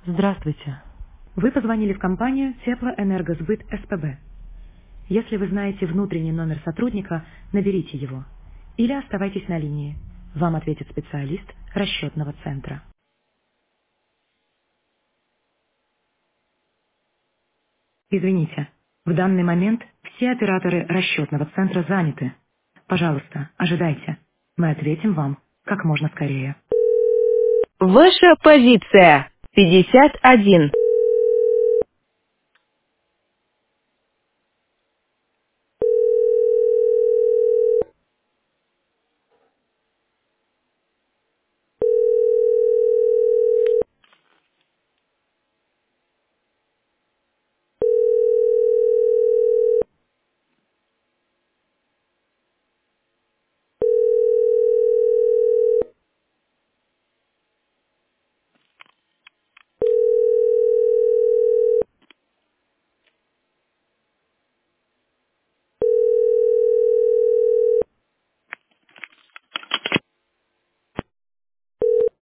Здравствуйте. Вы позвонили в компанию Теплоэнергосбыт СПБ. Если вы знаете внутренний номер сотрудника, наберите его. Или оставайтесь на линии. Вам ответит специалист расчетного центра. Извините, в данный момент все операторы расчетного центра заняты. Пожалуйста, ожидайте. Мы ответим вам как можно скорее. Ваша позиция 51.